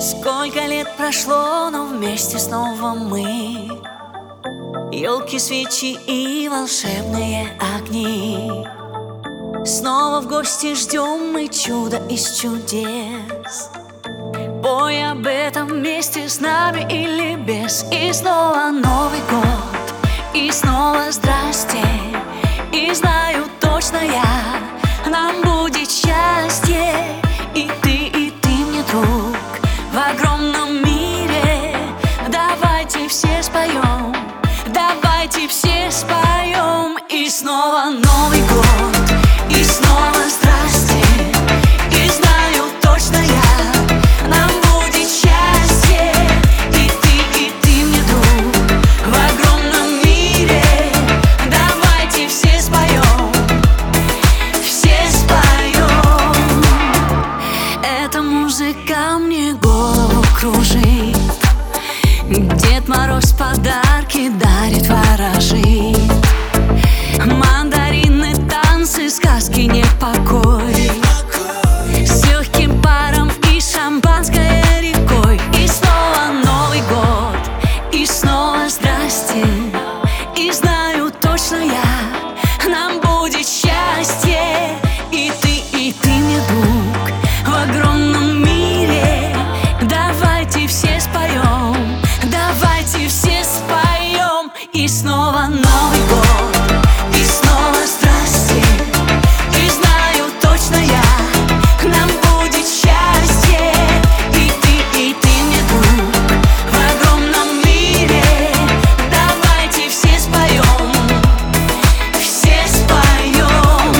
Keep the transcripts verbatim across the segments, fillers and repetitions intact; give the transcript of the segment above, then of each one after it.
Сколько лет прошло, но вместе снова мы. Елки, свечи и волшебные огни. Снова в гости ждем мы чудо из чудес. Пой об этом вместе с нами или без. И снова Новый год, и снова здрасте. И знаю точно я, нам будет счастье. И ты, и ты мне друг в огромном мире. Давайте все споем, давайте все споем. И снова Новый год, и снова здрасте. И знаю точно я, нам будет счастье. И ты, и ты мне друг в огромном мире. Давайте все споем, все споем. Эта музыка мне голову кружит. Дед Мороз подарки дарит, ворожит. Мандарины, танцы, сказки, не покой. С легким паром и шампанское рекой. И снова Новый год, и снова здрасте. И знаю точно я, нам будет счастье. И ты, и ты мне друг в огромном мире. Давайте все споем, давайте все споем. И снова Новый год, и снова здрасте. И знаю точно я, нам будет счастье. И ты, и ты мне друг в огромном мире. Давайте все споем, все споем.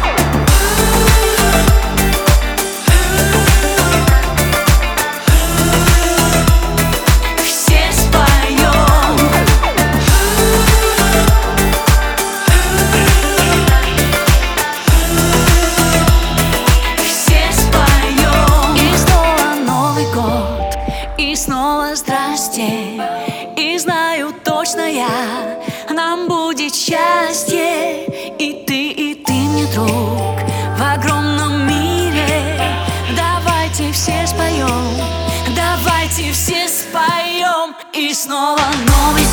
Все споем. Все споем. И снова Новый год, и снова здрасте. И знаю точно я, нам будет счастье. И ты, и ты мне друг в огромном мире. Давайте все споем, давайте все споем. И снова Новый